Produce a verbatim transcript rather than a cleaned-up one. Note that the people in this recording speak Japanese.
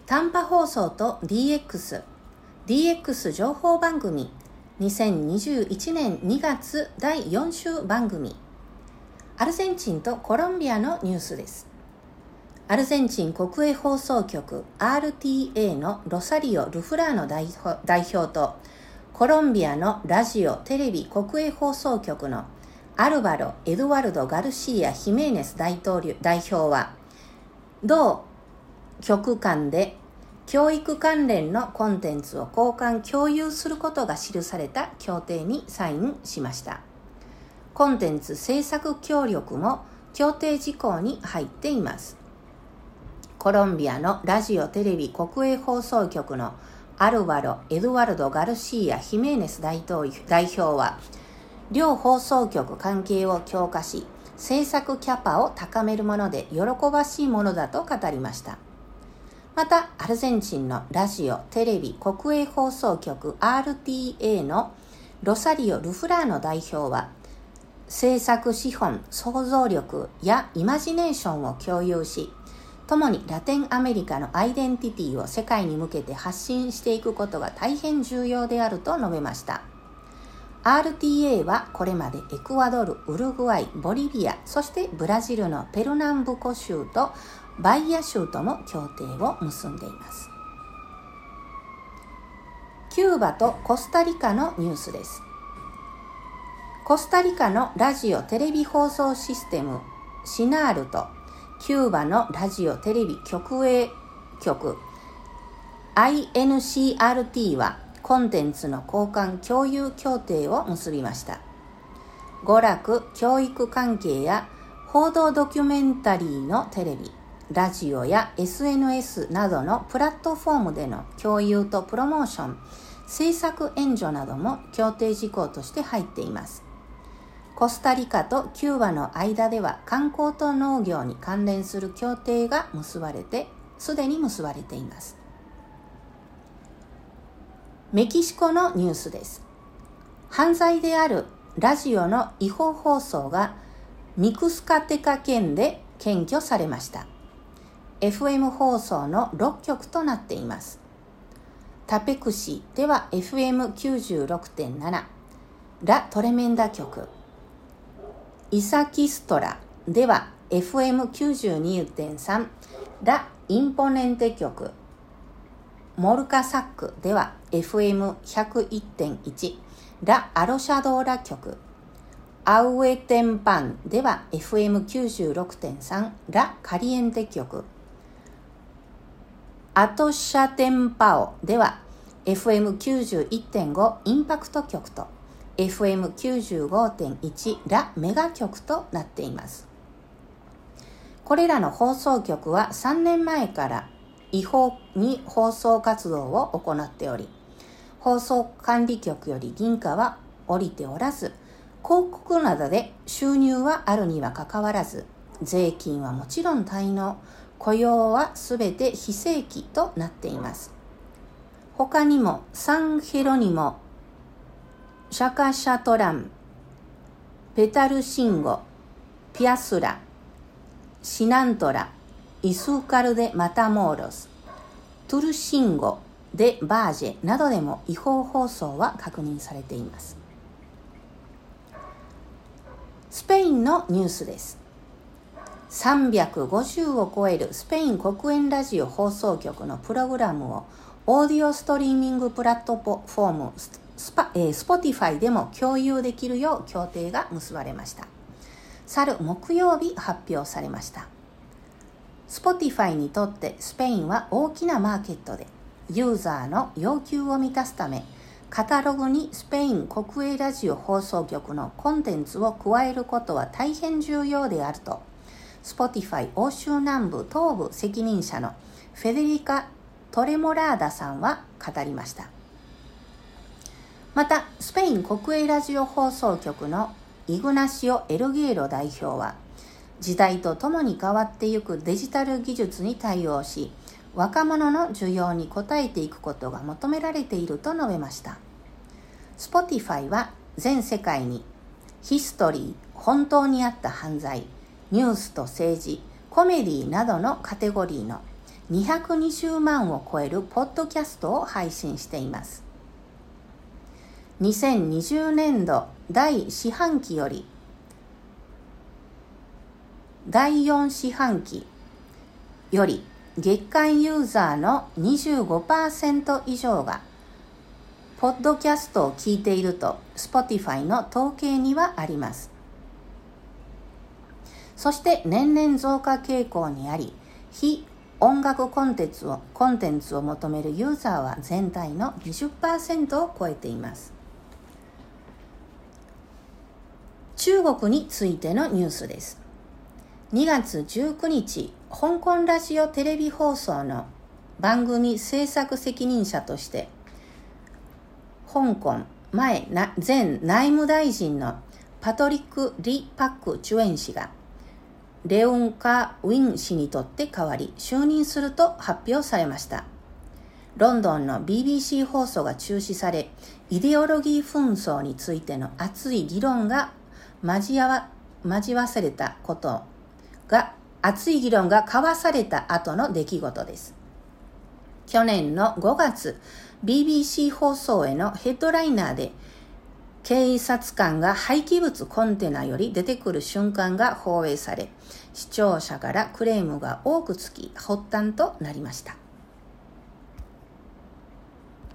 短波放送と ディーエックス、ディーエックス 情報番組にせんにじゅういちねんにがつだいよん週番組。アルゼンチンとコロンビアのニュースです。アルゼンチン国営放送局 アールティーエー のロサリオ・ルフラーノ代表とコロンビアのラジオ・テレビ国営放送局のアルバロ・エドワルド・ガルシア・ヒメーネス大統領代表は同局間で教育関連のコンテンツを交換共有することが記された協定にサインしました。コンテンツ制作協力も協定事項に入っています。コロンビアのラジオ・テレビ国営放送局のアルバロ・エドワルド・ガルシア・ヒメーネス大統領代表は、両放送局関係を強化し、制作キャパを高めるもので喜ばしいものだと語りました。また、アルゼンチンのラジオ・テレビ国営放送局 アールティーエー のロサリオ・ルフラーノ代表は、制作資本、想像力やイマジネーションを共有し、共にラテンアメリカのアイデンティティを世界に向けて発信していくことが大変重要であると述べました。アールティーエー はこれまでエクアドル、ウルグアイ、ボリビア、そしてブラジルのペルナンブコ州とバイア州とも協定を結んでいます。キューバとコスタリカのニュースです。コスタリカのラジオ・テレビ放送システムシナールとキューバのラジオ・テレビ局営局 アイエヌシーアールティー はコンテンツの交換共有協定を結びました。娯楽・教育関係や報道ドキュメンタリーのテレビ、ラジオや エスエヌエス などのプラットフォームでの共有とプロモーション、制作援助なども協定事項として入っています。コスタリカとキューバの間では観光と農業に関連する協定が結ばれて、すでに結ばれています。メキシコのニュースです。犯罪であるラジオの違法放送がミクスカテカ県で検挙されました。エフエム 放送のろっきょくとなっています。タペクシでは エフエムきゅうじゅうろくてんなな、ラ・トレメンダ局、イサキストラでは エフエムきゅうじゅうにてんさん、ラ・インポネンテ局、モルカサックでは エフエムひゃくいってんいち、ラ・アロシャドーラ局、アウエテンパンでは エフエムきゅうじゅうろくてんさん、ラ・カリエンテ局、アトシャテンパオでは エフエムきゅうじゅういってんご インパクト局と エフエムきゅうじゅうごてんいち ラ・メガ局となっています。これらの放送局はさんねんまえから違法に放送活動を行っており、放送管理局より認可は下りておらず、広告などで収入はあるにはかかわらず、税金はもちろん滞納、雇用はすべて非正規となっています。他にもサンヘロニモ、シャカシャトラン、ペタルシンゴ、ピアスラ、シナントラ、イスーカルでマタモーロス、トゥルシンゴでバージェなどでも違法放送は確認されています。スペインのニュースです。さんびゃくごじゅうを超えるスペイン国営ラジオ放送局のプログラムをオーディオストリーミングプラットフォームスパ、えー、Spotify でも共有できるよう協定が結ばれました。去る木曜日発表されました。Spotify にとってスペインは大きなマーケットで、ユーザーの要求を満たすため、カタログにスペイン国営ラジオ放送局のコンテンツを加えることは大変重要であると、Spotify 欧州南部東部責任者のフェデリカ・トレモラーダさんは語りました。また、スペイン国営ラジオ放送局のイグナシオ・エルゲーロ代表は、時代とともに変わっていくデジタル技術に対応し、若者の需要に応えていくことが求められていると述べました。Spotify は全世界にヒストリー、本当にあった犯罪、ニュースと政治、コメディなどのカテゴリーのにひゃくにじゅうまんを超えるポッドキャストを配信しています。にせんにじゅうねんどだい四半期よりだいよん四半期より月間ユーザーの にじゅうごパーセント 以上がポッドキャストを聞いていると Spotify の統計にはあります。そして年々増加傾向にあり、非音楽コンテンツを、コンテンツを求めるユーザーは全体の にじゅっパーセント を超えています。中国についてのニュースです。にがつじゅうくにち、香港ラジオテレビ放送の番組制作責任者として、香港前前内務大臣のパトリック・リ・パック・チュエン氏が、レオン・カ・ウィン氏にとって代わり就任すると発表されました。ロンドンの ビービーシー 放送が中止され、イデオロギー紛争についての熱い議論が交わ、交わされたことが、熱い議論が交わされた後の出来事です。去年のごがつ、ビービーシー 放送へのヘッドライナーで、警察官が廃棄物コンテナより出てくる瞬間が放映され、視聴者からクレームが多くつき発端となりました。